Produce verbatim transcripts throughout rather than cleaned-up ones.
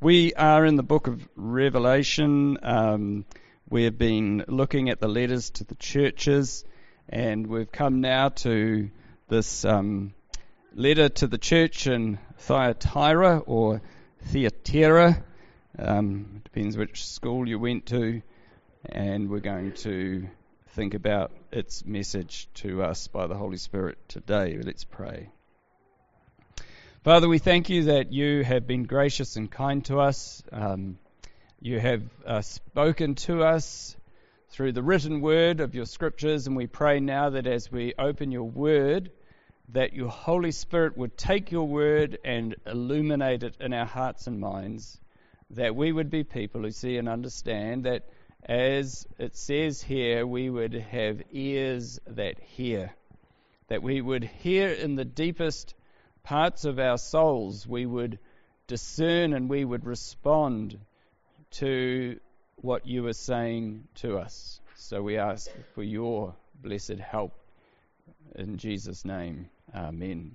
We are in the book of Revelation. Um, we've been looking at the letters to the churches, and we've come now to this um, letter to the church in Thyatira or Thyatira. Um, depends which school you went to, and we're going to think about its message to us by the Holy Spirit today. Let's pray. Father, we thank you that you have been gracious and kind to us. Um, you have uh, spoken to us through the written word of your scriptures, and we pray now that as we open your word, that your Holy Spirit would take your word and illuminate it in our hearts and minds, that we would be people who see and understand that, as it says here, we would have ears that hear, that we would hear in the deepest parts of our souls, we would discern and we would respond to what you are saying to us. So we ask for your blessed help in Jesus' name. Amen.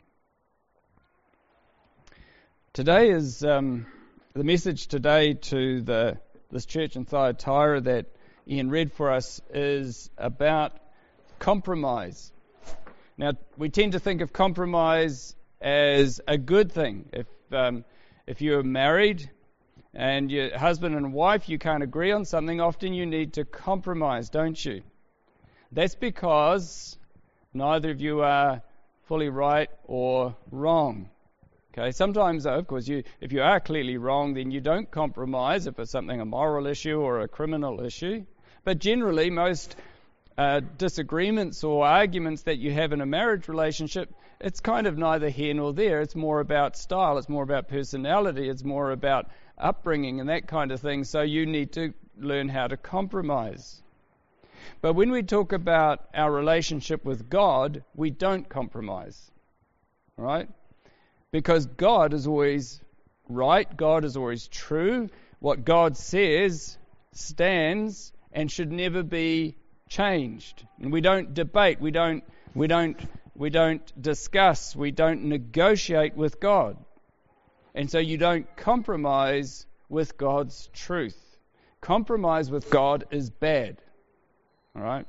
Today is um, the message today to the this church in Thyatira that Ian read for us is about compromise. Now, we tend to think of compromise as a good thing. If um, if you're married and your husband and wife, you can't agree on something, often you need to compromise, don't you? That's because neither of you are fully right or wrong. Okay, sometimes, though, of course, you if you are clearly wrong, then you don't compromise if it's something, a moral issue or a criminal issue. But generally, most uh, disagreements or arguments that you have in a marriage relationship, it's kind of neither here nor there. It's more about style. It's more about personality. It's more about upbringing and that kind of thing. So you need to learn how to compromise. But when we talk about our relationship with God, we don't compromise, right? Because God is always right. God is always true. What God says stands and should never be changed. And we don't debate. We don't. We don't. We don't discuss, we don't negotiate with God. And so you don't compromise with God's truth. Compromise with God is bad. All right?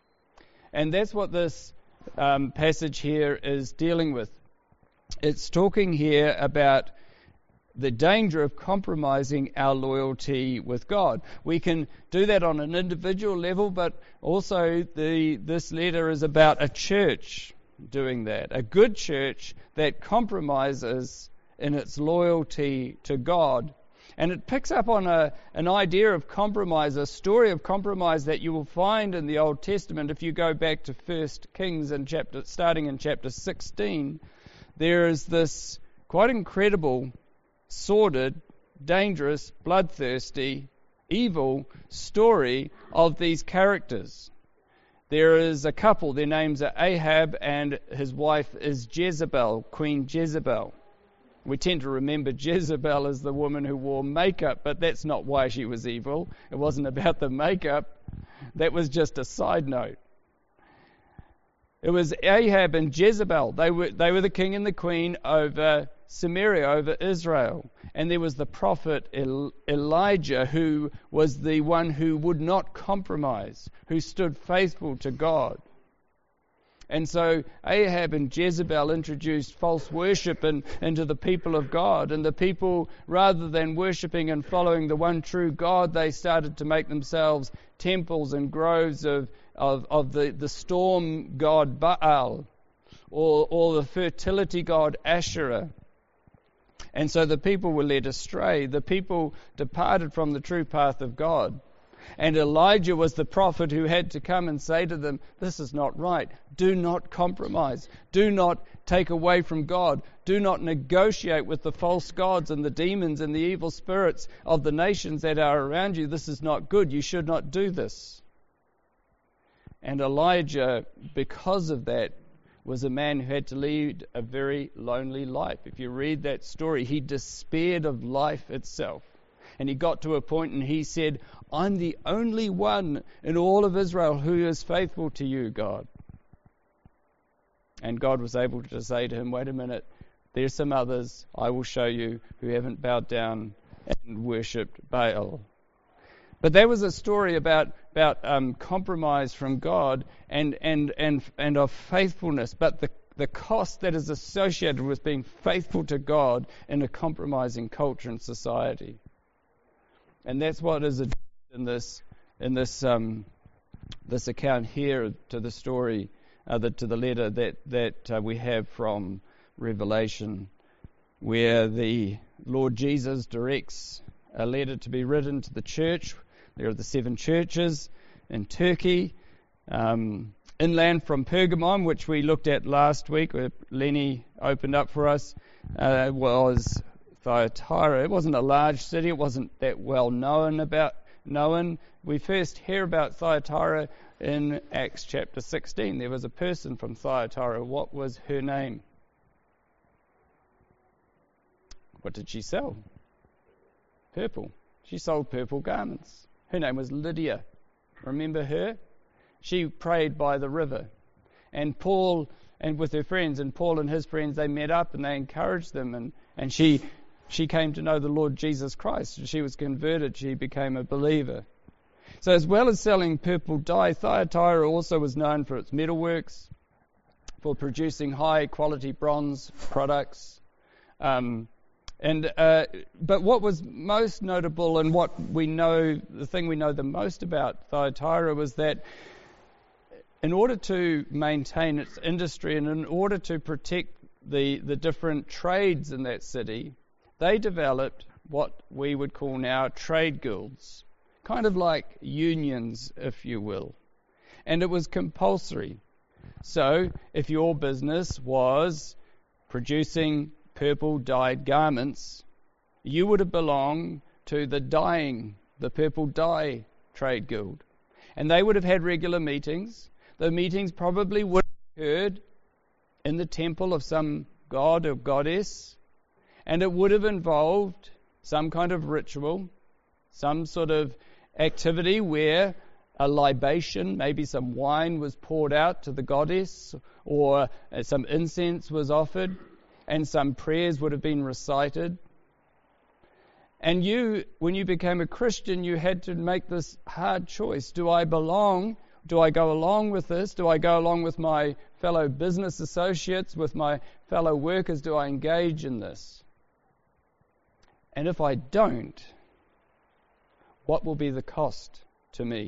And that's what this um, passage here is dealing with. It's talking here about the danger of compromising our loyalty with God. We can do that on an individual level, but also the this letter is about a church doing that. A good church that compromises in its loyalty to God. And it picks up on a an idea of compromise, a story of compromise that you will find in the Old Testament. If you go back to First Kings and chapter starting in chapter sixteen, there is this quite incredible, sordid, dangerous, bloodthirsty, evil story of these characters. There is a couple, their names are Ahab and his wife is Jezebel, Queen Jezebel. We tend to remember Jezebel as the woman who wore makeup, but that's not why she was evil. It wasn't about the makeup. That was just a side note. It was Ahab and Jezebel. They were they were the king and the queen over Samaria, over Israel. And there was the prophet Elijah, who was the one who would not compromise, who stood faithful to God. And so Ahab and Jezebel introduced false worship in, into the people of God. And the people, rather than worshipping and following the one true God, they started to make themselves temples and groves of, of, of the, the storm god Baal, or, or the fertility god Asherah. And so the people were led astray. The people departed from the true path of God. And Elijah was the prophet who had to come and say to them, this is not right. Do not compromise. Do not take away from God. Do not negotiate with the false gods and the demons and the evil spirits of the nations that are around you. This is not good. You should not do this. And Elijah, because of that, was a man who had to lead a very lonely life. If you read that story, he despaired of life itself. And he got to a point and he said, I'm the only one in all of Israel who is faithful to you, God. And God was able to say to him, wait a minute, there's some others I will show you who haven't bowed down and worshipped Baal. But there was a story about about um, compromise from God and and and and of faithfulness, but the the cost that is associated with being faithful to God in a compromising culture and society. And that's what is in this in this um, this account here to the story, uh, the, to the letter that that uh, we have from Revelation, where the Lord Jesus directs a letter to be written to the church. There are the seven churches in Turkey, um, inland from Pergamum, which we looked at last week, where Lenny opened up for us, uh, was Thyatira. It wasn't a large city. It wasn't that well known about known. We first hear about Thyatira in Acts chapter sixteen. There was a person from Thyatira. What was her name? What did she sell? Purple. She sold purple garments. Her name was Lydia. Remember her? She prayed by the river. And Paul, and with her friends, and Paul and his friends, they met up and they encouraged them. And, and she she came to know the Lord Jesus Christ. She was converted. She became a believer. So as well as selling purple dye, Thyatira also was known for its metalworks, for producing high-quality bronze products. Um, and uh, but what was most notable and what we know, the thing we know the most about Thyatira was that in order to maintain its industry and in order to protect the, the different trades in that city, they developed what we would call now trade guilds, kind of like unions, if you will. And it was compulsory. So if your business was producing purple dyed garments, you would have belonged to the dyeing, the purple dye trade guild. And they would have had regular meetings. The meetings probably would have occurred in the temple of some god or goddess, and it would have involved some kind of ritual, some sort of activity where a libation, maybe some wine was poured out to the goddess, or some incense was offered, and some prayers would have been recited. And you, when you became a Christian, you had to make this hard choice. Do I belong? Do I go along with this? Do I go along with my fellow business associates, with my fellow workers? Do I engage in this? And if I don't, what will be the cost to me?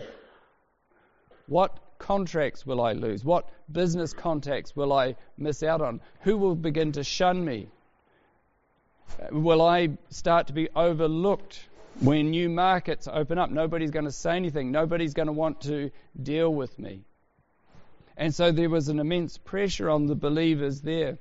What contracts will I lose? What business contacts will I miss out on? Who will begin to shun me? Will I start to be overlooked when new markets open up? Nobody's going to say anything. Nobody's going to want to deal with me. And so there was an immense pressure on the believers there.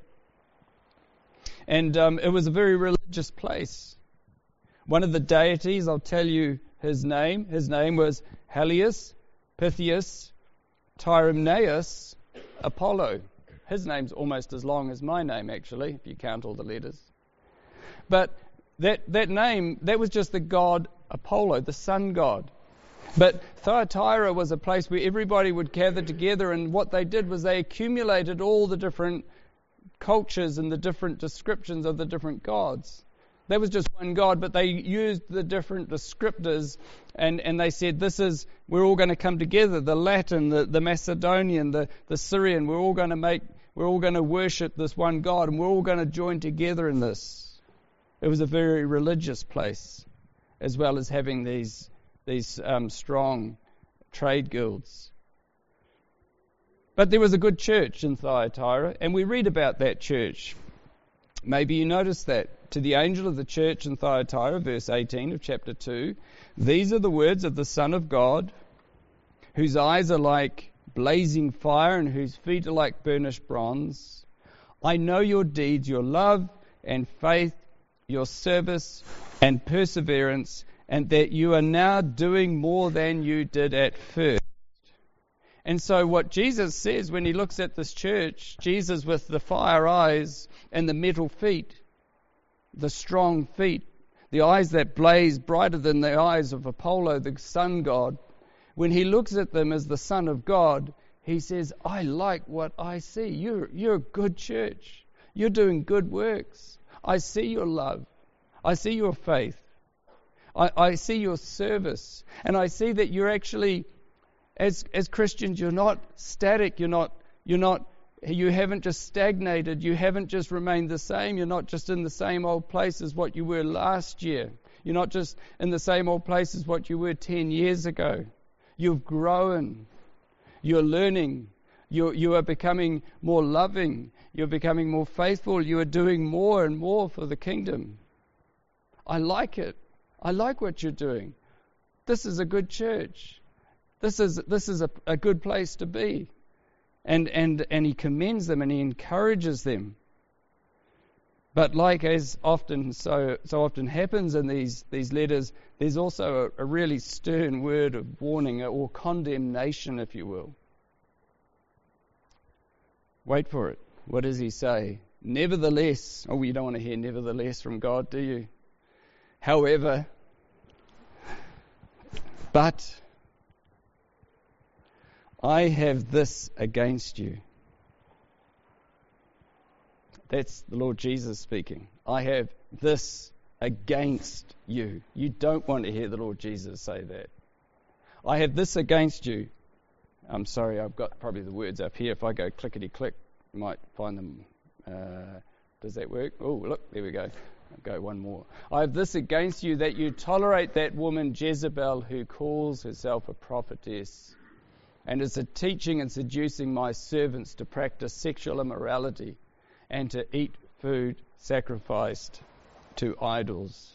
And um, it was a very religious place. One of the deities, I'll tell you his name. His name was Helios, Pythias, Tyrimnaeus, Apollo. His name's almost as long as my name, actually, if you count all the letters. But that that name, that was just the god Apollo, the sun god. But Thyatira was a place where everybody would gather together, and what they did was they accumulated all the different cultures and the different descriptions of the different gods. There was just one God, but they used the different descriptors, and, and they said, this is, we're all going to come together. The Latin, the, the Macedonian, the, the Syrian, we're all going to make, we're all going to worship this one God, and we're all going to join together in this. It was a very religious place, as well as having these, these um, strong trade guilds. But there was a good church in Thyatira, and we read about that church. Maybe you noticed that. To the angel of the church in Thyatira, verse eighteen of chapter two, these are the words of the Son of God, whose eyes are like blazing fire and whose feet are like burnished bronze. I know your deeds, your love and faith, your service and perseverance, and that you are now doing more than you did at first. And so what Jesus says when he looks at this church, Jesus with the fire eyes and the metal feet, the strong feet, the eyes that blaze brighter than the eyes of Apollo, the sun god, when he looks at them as the Son of God, he says, I like what I see. You're, you're a good church. You're doing good works. I see your love. I see your faith. I, I see your service, and I see that you're actually, as as Christians, you're not static. You're not. You're not. You haven't just stagnated. You haven't just remained the same. You're not just in the same old place as what you were last year. You're not just in the same old place as what you were ten years ago. You've grown. You're learning. You you are becoming more loving. You're becoming more faithful. You are doing more and more for the kingdom. I like it. I like what you're doing. This is a good church. This is this is a, a good place to be. And and and he commends them and he encourages them. But like as often so so often happens in these these letters, there's also a, a really stern word of warning or condemnation, if you will. Wait for it. What does he say? Nevertheless, oh, you don't want to hear nevertheless from God, do you? However, but I have this against you. That's the Lord Jesus speaking. I have this against you. You don't want to hear the Lord Jesus say that. I have this against you. I'm sorry, I've got probably the words up here. If I go clickety-click, you might find them. Uh, does that work? Oh, look, there we go. I'll go one more. I have this against you, that you tolerate that woman Jezebel, who calls herself a prophetess, and is a teaching and seducing my servants to practice sexual immorality and to eat food sacrificed to idols.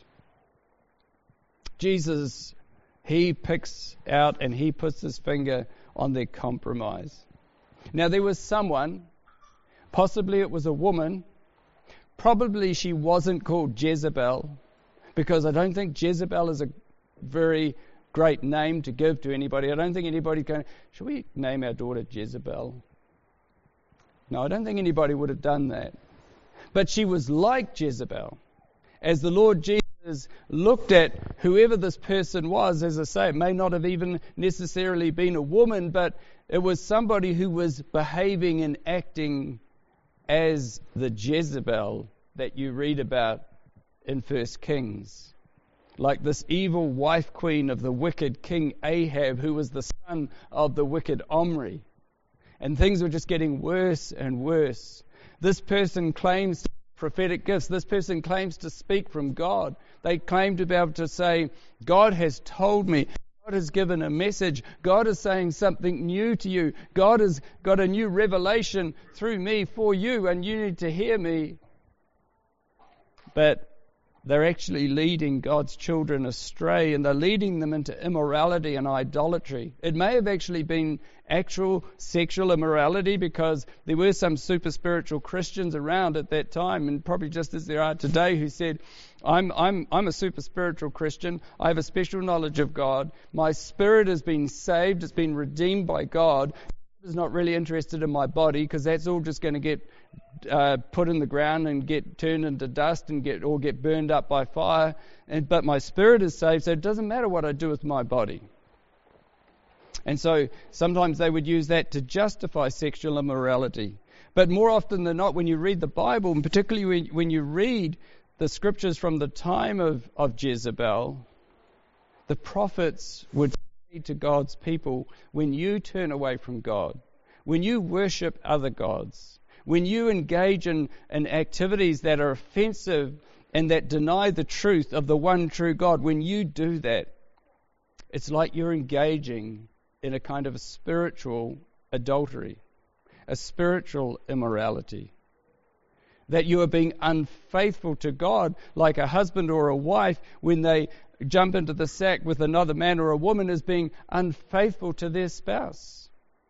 Jesus, he picks out and he puts his finger on their compromise. Now there was someone, possibly it was a woman, probably she wasn't called Jezebel, because I don't think Jezebel is a very great name to give to anybody. I don't think anybody's going, should we name our daughter Jezebel? No, I don't think anybody would have done that. But she was like Jezebel. As the Lord Jesus looked at whoever this person was, as I say, it may not have even necessarily been a woman, but it was somebody who was behaving and acting as the Jezebel that you read about in First Kings. Like this evil wife queen of the wicked King Ahab, who was the son of the wicked Omri. And things were just getting worse and worse. This person claims prophetic gifts. This person claims to speak from God. They claim to be able to say, God has told me. God has given a message. God is saying something new to you. God has got a new revelation through me for you, and you need to hear me. But they're actually leading God's children astray, and they're leading them into immorality and idolatry. It may have actually been actual sexual immorality, because there were some super spiritual Christians around at that time, and probably just as there are today, who said, I'm I'm I'm a super spiritual Christian. I have a special knowledge of God. My spirit has been saved. It's been redeemed by God. God is not really interested in my body, because that's all just going to get uh, put in the ground and get turned into dust and get or get burned up by fire. And but my spirit is saved, so it doesn't matter what I do with my body. And so sometimes they would use that to justify sexual immorality. But more often than not, when you read the Bible, and particularly when, when you read the scriptures from the time of, of Jezebel, the prophets would say to God's people, when you turn away from God, when you worship other gods, when you engage in, in activities that are offensive and that deny the truth of the one true God, when you do that, it's like you're engaging in a kind of a spiritual adultery, a spiritual immorality. That you are being unfaithful to God, like a husband or a wife, when they jump into the sack with another man or a woman, is being unfaithful to their spouse.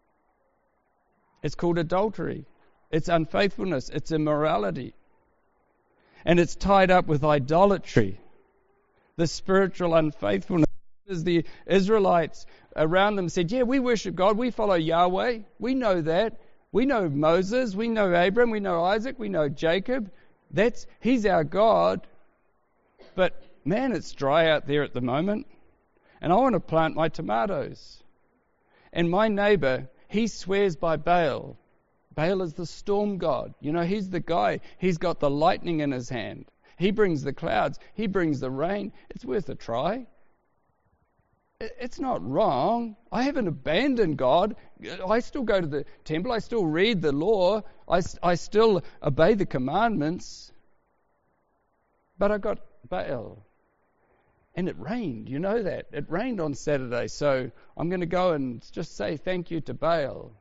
It's called adultery. It's unfaithfulness. It's immorality. And it's tied up with idolatry, the spiritual unfaithfulness. As the Israelites around them said, yeah, we worship God, we follow Yahweh, we know that. We know Moses, we know Abram, we know Isaac, we know Jacob. That's he's our God. But man, it's dry out there at the moment, and I want to plant my tomatoes. And my neighbor, he swears by Baal. Baal is the storm god. You know, he's the guy. He's got the lightning in his hand. He brings the clouds. He brings the rain. It's worth a try. It's not wrong. I haven't abandoned God. I still go to the temple. I still read the law. I, I still obey the commandments. But I got Baal. And it rained. You know that. It rained on Saturday. So I'm going to go and just say thank you to Baal.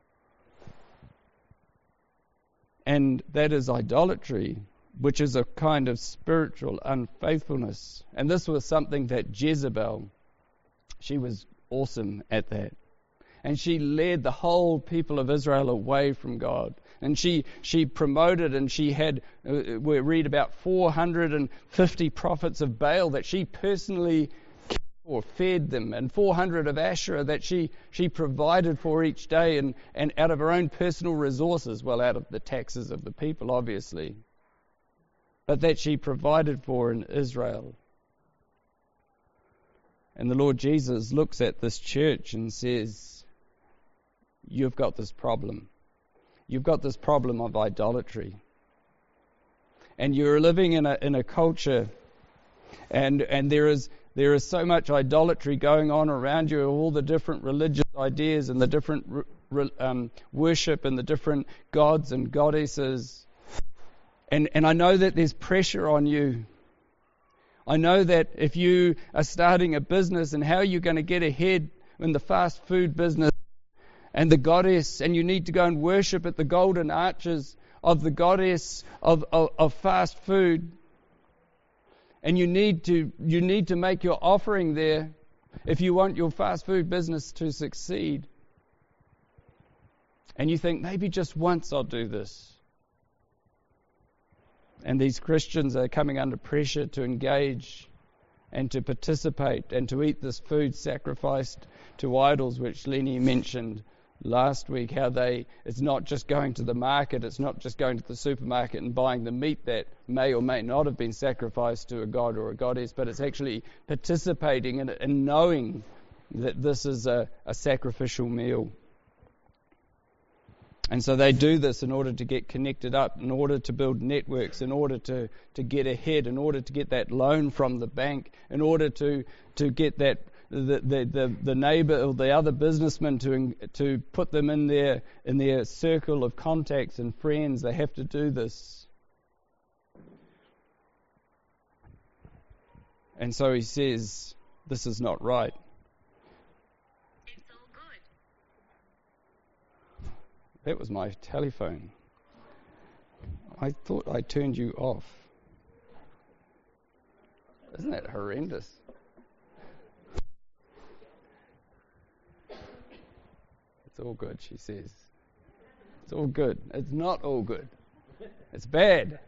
And that is idolatry, which is a kind of spiritual unfaithfulness. And this was something that Jezebel, she was awesome at that. And she led the whole people of Israel away from God. And she she promoted and she had, uh, we read about four hundred fifty prophets of Baal that she personally or fed them, and four hundred of Asherah that she, she provided for each day, and, and out of her own personal resources, well, out of the taxes of the people, obviously, but that she provided for in Israel. And the Lord Jesus looks at this church and says, you've got this problem. You've got this problem of idolatry. And you're living in a in a culture, and and there is there is so much idolatry going on around you, all the different religious ideas and the different um, worship and the different gods and goddesses. And and I know that there's pressure on you. I know that if you are starting a business and how you're going to get ahead in the fast food business and the goddess, and you need to go and worship at the golden arches of the goddess of, of, of fast food, and you need to you need to make your offering there if you want your fast food business to succeed. And you think, maybe just once I'll do this. And these Christians are coming under pressure to engage and to participate and to eat this food sacrificed to idols, which Lenny mentioned last week, how they, it's not just going to the market, it's not just going to the supermarket and buying the meat that may or may not have been sacrificed to a god or a goddess, but it's actually participating in it and knowing that this is a, a sacrificial meal. And so they do this in order to get connected up, in order to build networks, in order to, to get ahead, in order to get that loan from the bank, in order to, to get that the, the, the, the neighbour or the other businessman to to put them in their in their circle of contacts and friends. They have to do this. And so he says, this is not right. It's all good. That was my telephone. I thought I turned you off. Isn't that horrendous? It's all good, she says. It's all good. It's not all good. It's bad.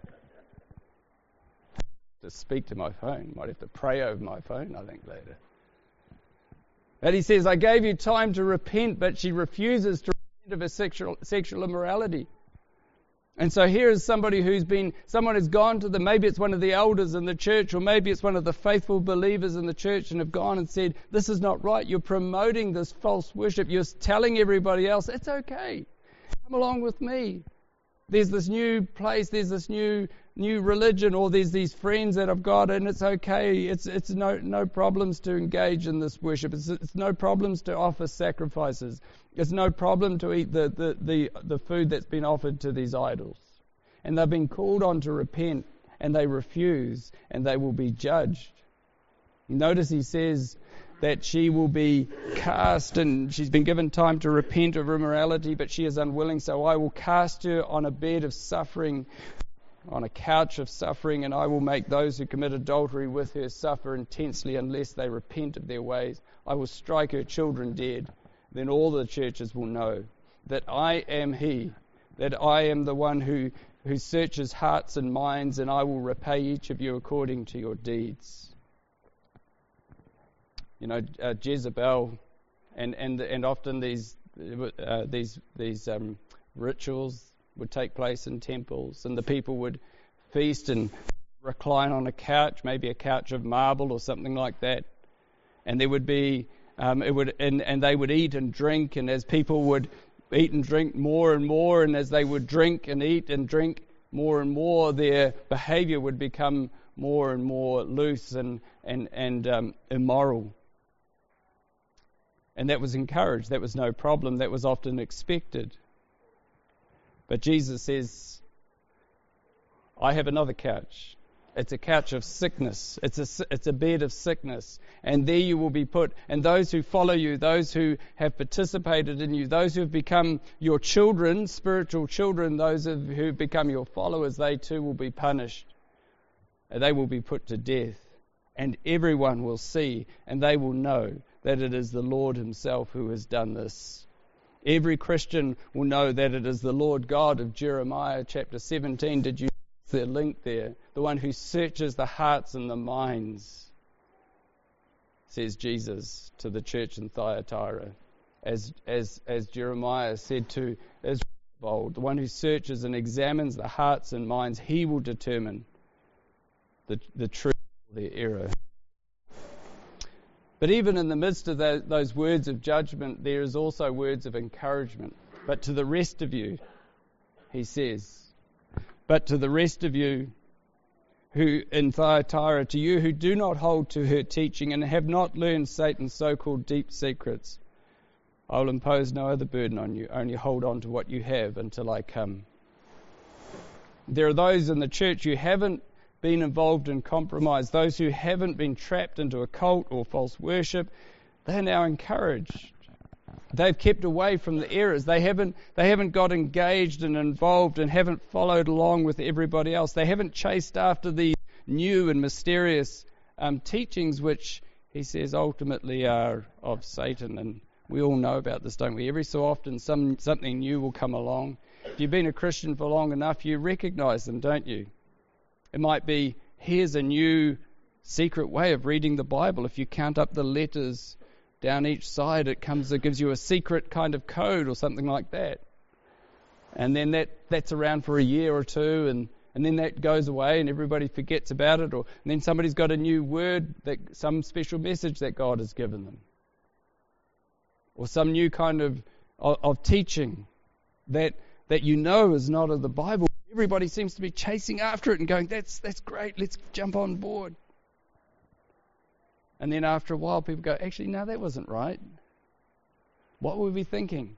To speak to my phone. Might have to pray over my phone, I think, later. And he says, I gave you time to repent, but she refuses to repent of her sexual, sexual immorality. And so here is somebody who's been, someone has gone to them, maybe it's one of the elders in the church, or maybe it's one of the faithful believers in the church, and have gone and said, this is not right, you're promoting this false worship, you're telling everybody else, it's okay, come along with me. There's this new place, there's this new new religion, or there's these friends that I've got, and it's okay, it's it's no no problems to engage in this worship, it's, it's no problems to offer sacrifices, it's no problem to eat the, the, the, the food that's been offered to these idols. And they've been called on to repent, and they refuse, and they will be judged. Notice he says that she will be cast, and she's been given time to repent of immorality, but she is unwilling, so I will cast her on a bed of suffering, on a couch of suffering, and I will make those who commit adultery with her suffer intensely unless they repent of their ways. I will strike her children dead. Then all the churches will know that I am he, that I am the one who, who searches hearts and minds, and I will repay each of you according to your deeds. You know, uh, Jezebel, and, and and often these uh, these these um, rituals would take place in temples, and the people would feast and recline on a couch, maybe a couch of marble or something like that, and there would be um, it would and, and they would eat and drink, and as people would eat and drink more and more, and as they would drink and eat and drink more and more, their behaviour would become more and more loose and and and um, immoral. And that was encouraged. That was no problem. That was often expected. But Jesus says, I have another couch. It's a couch of sickness. It's a, it's a bed of sickness. And there you will be put. And those who follow you, those who have participated in you, those who have become your children, spiritual children, those who have become your followers, they too will be punished. And they will be put to death. And everyone will see and they will know that it is the Lord himself who has done this. Every Christian will know that it is the Lord God of Jeremiah chapter seventeen. Did you the link there? The one who searches the hearts and the minds, says Jesus to the church in Thyatira. As as as Jeremiah said to Israel of old, the one who searches and examines the hearts and minds, he will determine the the truth or the error. But even in the midst of the, those words of judgment, there is also words of encouragement. But to the rest of you, he says, but to the rest of you who in Thyatira, to you who do not hold to her teaching and have not learned Satan's so-called deep secrets, I will impose no other burden on you, only hold on to what you have until I come. There are those in the church who haven't been involved in compromise, those who haven't been trapped into a cult or false worship. They're now encouraged. They've kept away from the errors. They haven't they haven't got engaged and involved and haven't followed along with everybody else. They haven't chased after the new and mysterious um, teachings, which he says ultimately are of Satan. And we all know about this, don't we? Every so often some something new will come along. If you've been a Christian for long enough, you recognize them, don't you? It might be, here's a new secret way of reading the Bible. If you count up the letters down each side, it comes, it gives you a secret kind of code or something like that. And then that, that's around for a year or two, and, and then that goes away and everybody forgets about it. Or and then somebody's got a new word, that some special message that God has given them. Or some new kind of, of, of teaching that that you know is not of the Bible. Everybody seems to be chasing after it and going, that's that's great, let's jump on board. And then after a while, people go, actually, no, that wasn't right. What were we thinking?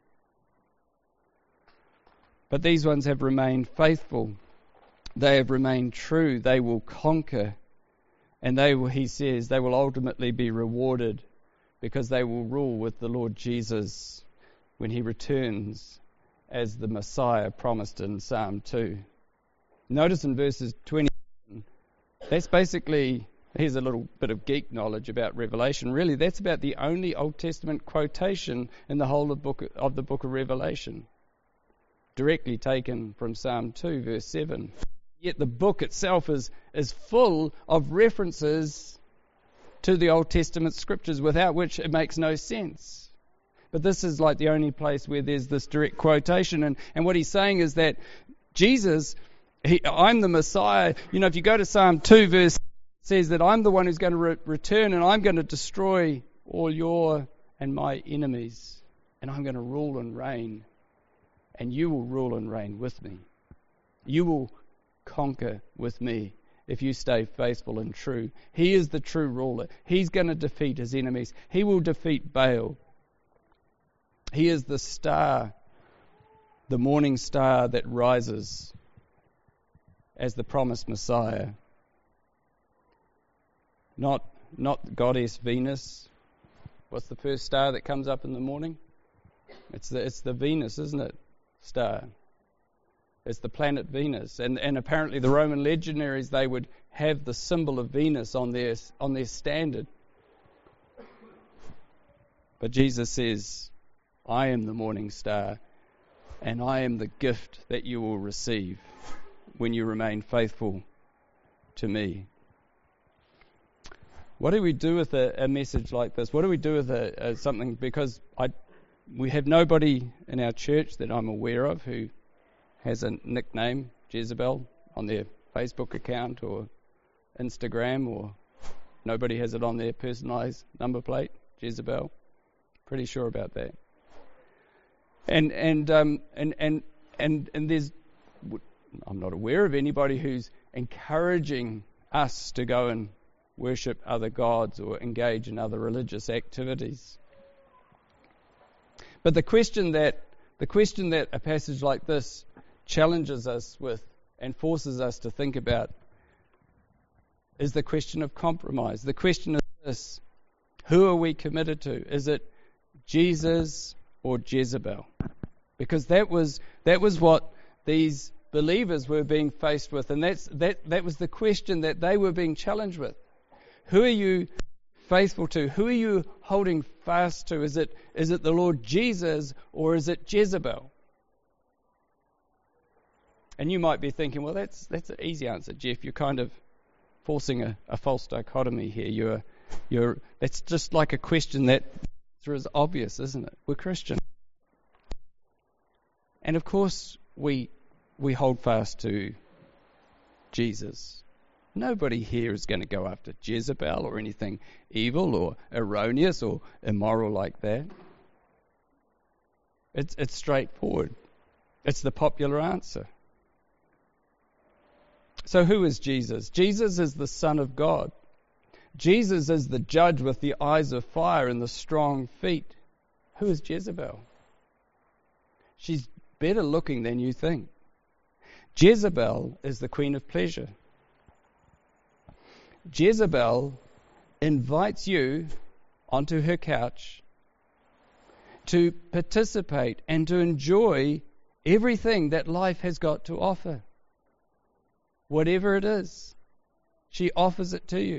But these ones have remained faithful. They have remained true. They will conquer. And they will, he says, they will ultimately be rewarded because they will rule with the Lord Jesus when he returns as the Messiah promised in Psalm two. Notice in verses twenty, that's basically, here's a little bit of geek knowledge about Revelation. Really, that's about the only Old Testament quotation in the whole of, book, of the book of Revelation, directly taken from Psalm two, verse seven. Yet the book itself is, is full of references to the Old Testament scriptures, without which it makes no sense. But this is like the only place where there's this direct quotation. And, and what he's saying is that Jesus, he, I'm the Messiah. You know, if you go to Psalm two, verse, it says that I'm the one who's going to re- return and I'm going to destroy all your and my enemies. And I'm going to rule and reign. And you will rule and reign with me. You will conquer with me if you stay faithful and true. He is the true ruler. He's going to defeat his enemies. He will defeat Baal. He is the star, the morning star that rises as the promised Messiah. Not not goddess Venus. What's the first star that comes up in the morning? It's the it's the Venus, isn't it? Star. It's the planet Venus. And and apparently the Roman legionaries, they would have the symbol of Venus on their on their standard. But Jesus says, I am the morning star, and I am the gift that you will receive when you remain faithful to me. What do we do with a, a message like this? What do we do with a, a, something? Because I, we have nobody in our church that I'm aware of who has a nickname, Jezebel, on their Facebook account or Instagram, or nobody has it on their personalised number plate, Jezebel. Pretty sure about that. And and um and and and and there's, I'm not aware of anybody who's encouraging us to go and worship other gods or engage in other religious activities. But the question that the question that a passage like this challenges us with and forces us to think about is the question of compromise. The question is this: who are we committed to? Is it Jesus or Jezebel? Because that was that was what these believers were being faced with, and that's that that was the question that they were being challenged with. Who are you faithful to? Who are you holding fast to? Is it is it the Lord Jesus or is it Jezebel? And you might be thinking, well, that's that's an easy answer, Jeff. You're kind of forcing a, a false dichotomy here. You're you're that's just like a question that is obvious, isn't it? We're Christian, and of course we we hold fast to Jesus. Nobody here is going to go after Jezebel or anything evil or erroneous or immoral like that. It's it's straightforward. It's the popular answer. So who is Jesus? Jesus is the Son of God. Jesus is the judge with the eyes of fire and the strong feet. Who is Jezebel? She's better looking than you think. Jezebel is the queen of pleasure. Jezebel invites you onto her couch to participate and to enjoy everything that life has got to offer. Whatever it is, she offers it to you.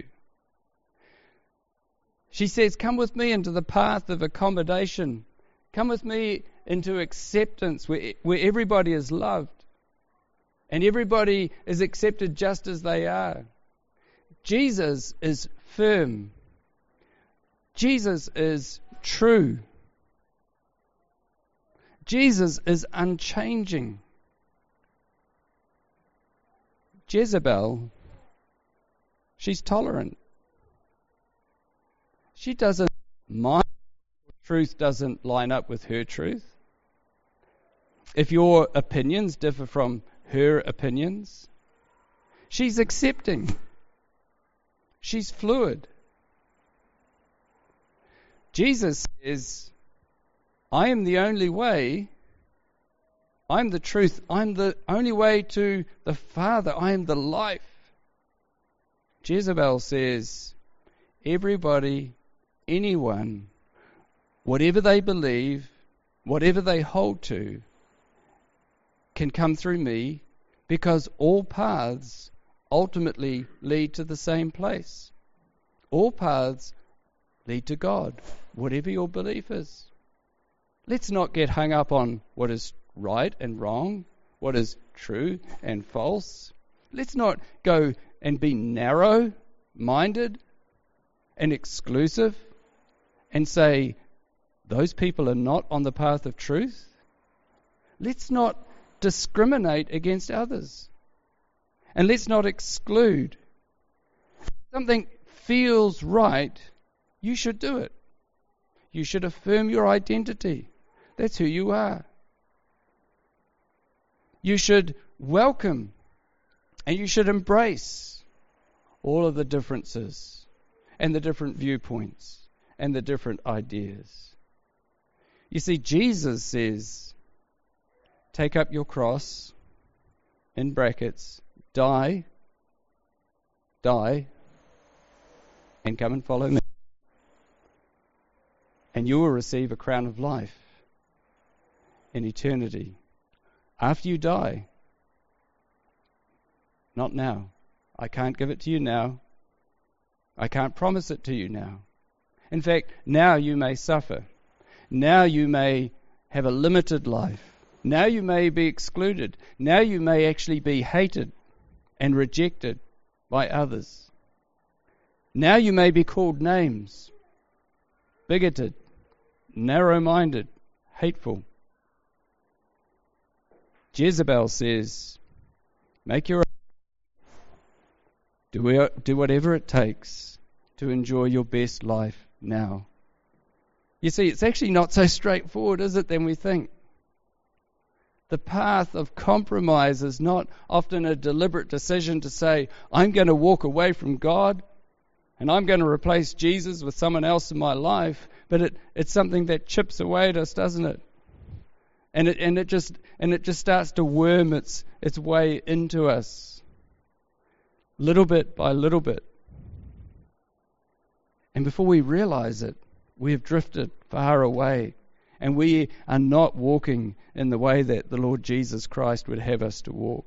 She says, come with me into the path of accommodation. Come with me into acceptance where, where everybody is loved and everybody is accepted just as they are. Jesus is firm. Jesus is true. Jesus is unchanging. Jezebel, she's tolerant. She doesn't mind if truth doesn't line up with her truth. If your opinions differ from her opinions, she's accepting. She's fluid. Jesus says, I am the only way. I'm the truth. I'm the only way to the Father. I am the life. Jezebel says, everybody, anyone, whatever they believe, whatever they hold to, can come through me because all paths ultimately lead to the same place. All paths lead to God, whatever your belief is. Let's not get hung up on what is right and wrong, what is true and false. Let's not go and be narrow-minded and exclusive and say those people are not on the path of truth. Let's not discriminate against others. And let's not exclude. If something feels right, you should do it. You should affirm your identity. That's who you are. You should welcome and you should embrace all of the differences and the different viewpoints and the different ideas. You see, Jesus says, take up your cross, in brackets, die, die, and come and follow me. And you will receive a crown of life in eternity. After you die, not now. I can't give it to you now. I can't promise it to you now. In fact, now you may suffer. Now you may have a limited life. Now you may be excluded. Now you may actually be hated and rejected by others. Now you may be called names, bigoted, narrow-minded, hateful. Jezebel says, make your do, do whatever it takes to enjoy your best life now. You see, it's actually not so straightforward, is it, than we think? The path of compromise is not often a deliberate decision to say, I'm going to walk away from God and I'm going to replace Jesus with someone else in my life, but it, it's something that chips away at us, doesn't it? And it and it just and it just starts to worm its its way into us, little bit by little bit. And before we realize it, we have drifted far away, and we are not walking in the way that the Lord Jesus Christ would have us to walk.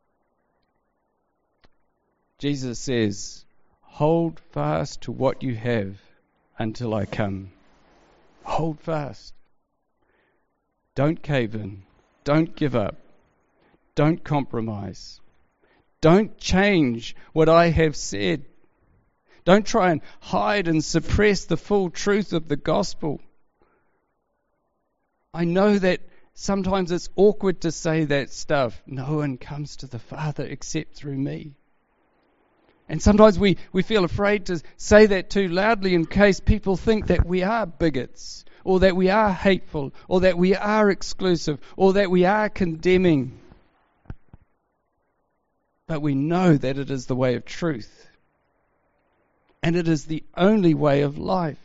Jesus says, hold fast to what you have until I come. Hold fast. Don't cave in. Don't give up. Don't compromise. Don't change what I have said. Don't try and hide and suppress the full truth of the gospel. I know that sometimes it's awkward to say that stuff. No one comes to the Father except through me. And sometimes we, we feel afraid to say that too loudly in case people think that we are bigots, or that we are hateful, or that we are exclusive, or that we are condemning. But we know that it is the way of truth. And it is the only way of life.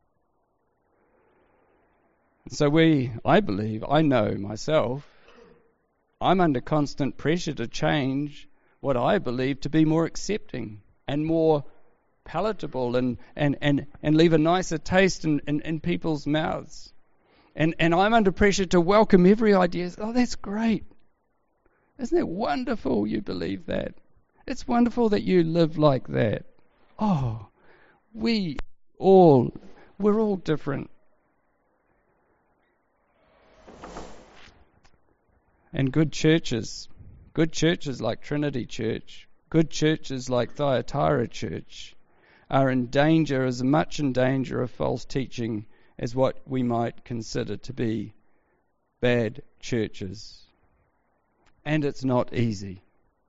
So we, I believe, I know myself, I'm under constant pressure to change what I believe to be more accepting and more palatable and, and, and, and leave a nicer taste in, in, in people's mouths. And, and I'm under pressure to welcome every idea. Oh, that's great. Isn't it wonderful you believe that? It's wonderful that you live like that. Oh, we all, we're all different. And good churches, good churches like Trinity Church, good churches like Thyatira Church are in danger, as much in danger of false teaching as what we might consider to be bad churches. And it's not easy.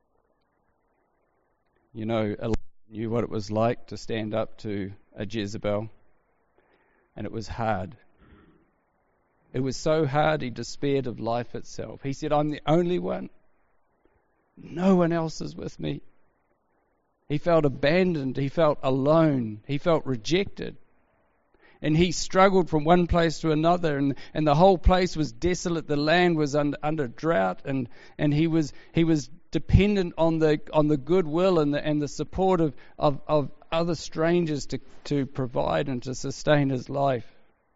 You know, Elijah knew what it was like to stand up to a Jezebel, and it was hard. It was so hard he despaired of life itself. He said, I'm the only one. No one else is with me. He felt abandoned. He felt alone. He felt rejected. And he struggled from one place to another, and, and the whole place was desolate. The land was under, under drought, and, and he was he was dependent on the on the goodwill and the and the support of, of, of other strangers to, to provide and to sustain his life.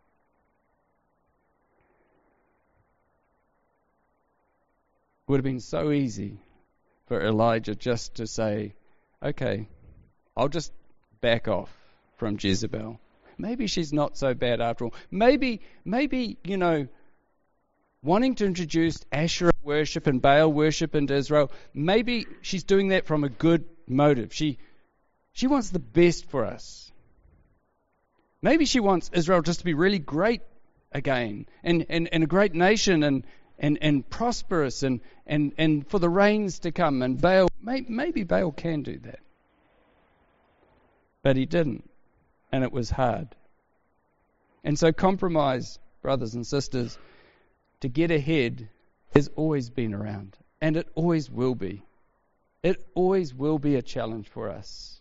It would have been so easy for Elijah just to say, okay, I'll just back off from Jezebel. Maybe she's not so bad after all. Maybe, maybe, you know, wanting to introduce Asherah worship and Baal worship into Israel, maybe she's doing that from a good motive. She, she wants the best for us. Maybe she wants Israel just to be really great again, and, and, and a great nation, and, and, and prosperous, and, and, and for the rains to come. And Baal, may, maybe Baal can do that. But he didn't. And it was hard. And so compromise, brothers and sisters, to get ahead has always been around. And it always will be. It always will be a challenge for us.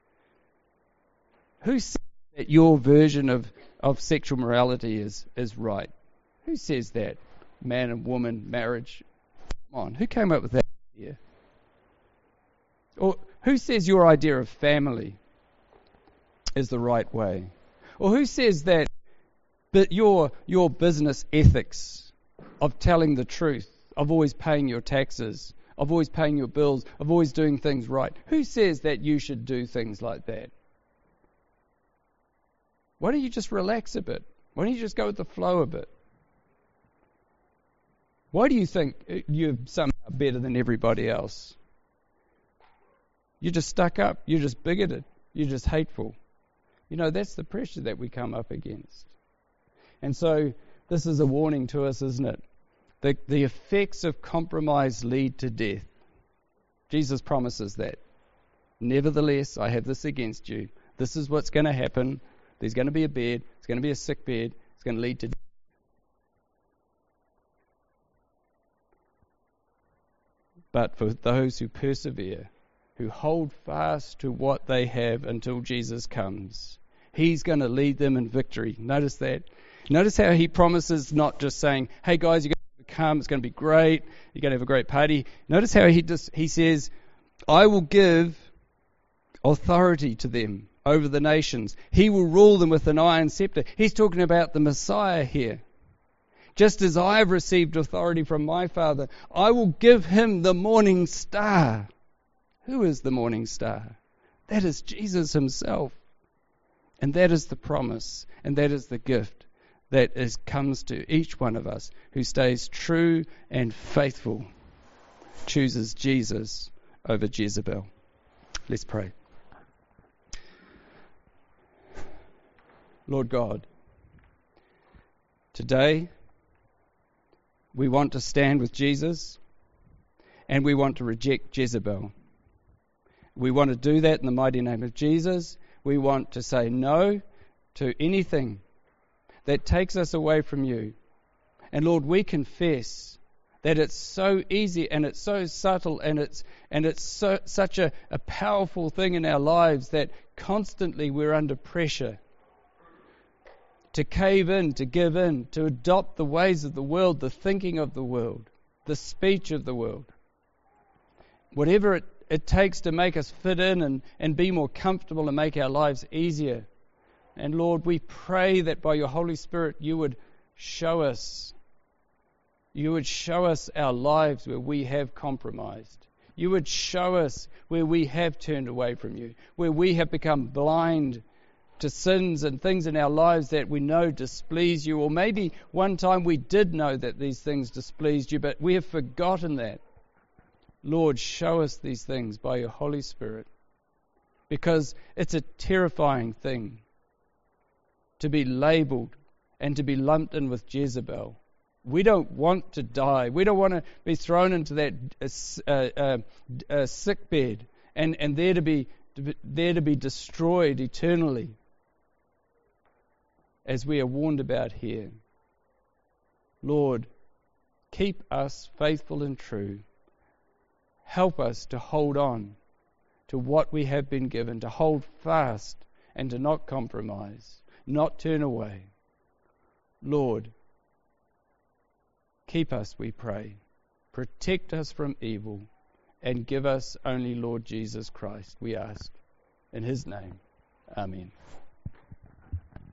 Who says that your version of, of sexual morality is, is right? Who says that? Man and woman, marriage? Come on, who came up with that idea? Or who says your idea of family is the right way? Or who says that that your your business ethics of telling the truth, of always paying your taxes, of always paying your bills, of always doing things right, who says that you should do things like that? Why don't you just relax a bit? Why don't you just go with the flow a bit? Why do you think you're somehow better than everybody else? You're just stuck up. You're just bigoted. You're just hateful. You know, that's the pressure that we come up against. And so this is a warning to us, isn't it? The, the effects of compromise lead to death. Jesus promises that. Nevertheless, I have this against you. This is what's going to happen. There's going to be a bed. It's going to be a sick bed. It's going to lead to death. but for those who persevere, who hold fast to what they have until Jesus comes. He's going to lead them in victory. Notice that. Notice how he promises not just saying, hey guys, you're going to come, it's going to be great, you're going to have a great party. Notice how he just, he says, I will give authority to them over the nations. He will rule them with an iron scepter. He's talking about the Messiah here. Just as I have received authority from my Father, I will give him the morning star. Who is the morning star? That is Jesus himself. And that is the promise, and that is the gift that is, comes to each one of us who stays true and faithful, chooses Jesus over Jezebel. Let's pray. Lord God, today we want to stand with Jesus and we want to reject Jezebel. We want to do that in the mighty name of Jesus. We want to say no to anything that takes us away from you. And Lord, we confess that it's so easy and it's so subtle and it's and it's so, such a, a powerful thing in our lives that constantly we're under pressure to cave in, to give in, to adopt the ways of the world, the thinking of the world, the speech of the world. Whatever it, it takes to make us fit in and, and be more comfortable and make our lives easier. And Lord, we pray that by your Holy Spirit you would show us, you would show us our lives where we have compromised. You would show us where we have turned away from you, where we have become blind to sins and things in our lives that we know displease you, or maybe one time we did know that these things displeased you, but we have forgotten that. Lord, show us these things by your Holy Spirit, because it's a terrifying thing to be labelled and to be lumped in with Jezebel. We don't want to die. We don't want to be thrown into that uh, uh, uh, sick bed and, and there to be, to be there to be destroyed eternally, as we are warned about here. Lord, keep us faithful and true. Help us to hold on to what we have been given, to hold fast and to not compromise, not turn away. Lord, keep us, we pray. Protect us from evil and give us only Lord Jesus Christ, we ask. In his name, amen.